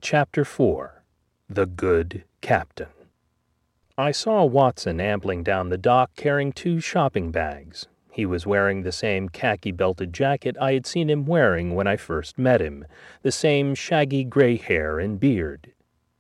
Chapter 4. The Good Captain. I saw Watson ambling down the dock carrying 2 shopping bags. He was wearing the same khaki-belted jacket I had seen him wearing when I first met him, the same shaggy gray hair and beard.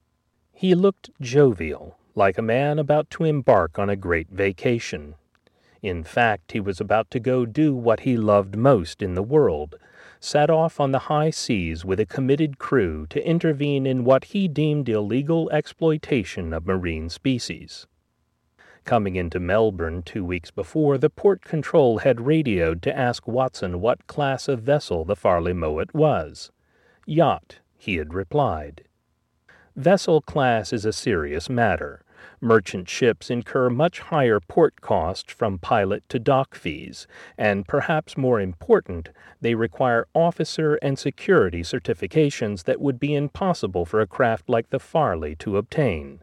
He looked jovial, like a man about to embark on a great vacation. In fact, he was about to go do what he loved most in the world, set off on the high seas with a committed crew to intervene in what he deemed illegal exploitation of marine species. Coming into Melbourne 2 weeks before, the port control had radioed to ask Watson what class of vessel the Farley Mowat was. Yacht, he had replied. Vessel class is a serious matter. Merchant ships incur much higher port costs from pilot to dock fees, and perhaps more important, they require officer and security certifications that would be impossible for a craft like the Farley to obtain.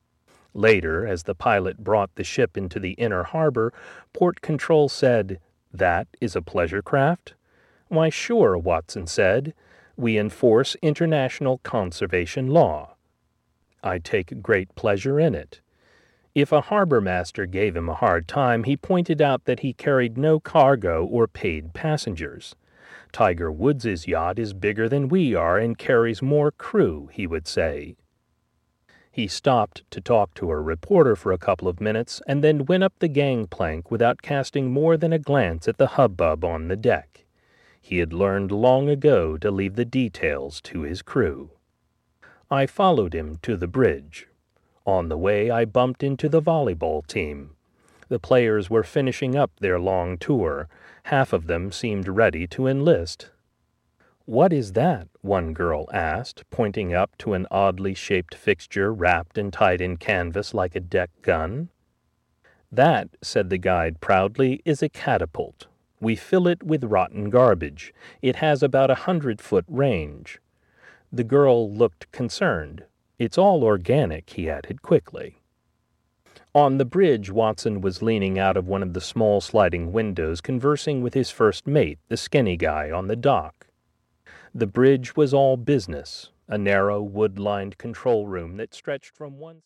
Later, as the pilot brought the ship into the inner harbor, port control said, "That is a pleasure craft?" "Why, sure," Watson said. "We enforce international conservation law. I take great pleasure in it." If a harbor master gave him a hard time, he pointed out that he carried no cargo or paid passengers. "Tiger Woods' yacht is bigger than we are and carries more crew," he would say. He stopped to talk to a reporter for a couple of minutes and then went up the gangplank without casting more than a glance at the hubbub on the deck. He had learned long ago to leave the details to his crew. I followed him to the bridge. On the way, I bumped into the volleyball team. The players were finishing up their long tour. Half of them seemed ready to enlist. "What is that?" one girl asked, pointing up to an oddly shaped fixture wrapped and tied in canvas like a deck gun. "That," said the guide proudly, "is a catapult. We fill it with rotten garbage. It has about 100-foot range." The girl looked concerned. "It's all organic," he added quickly. On the bridge, Watson was leaning out of one of the small sliding windows conversing with his first mate, the skinny guy on the dock. The bridge was all business, a narrow wood-lined control room that stretched from one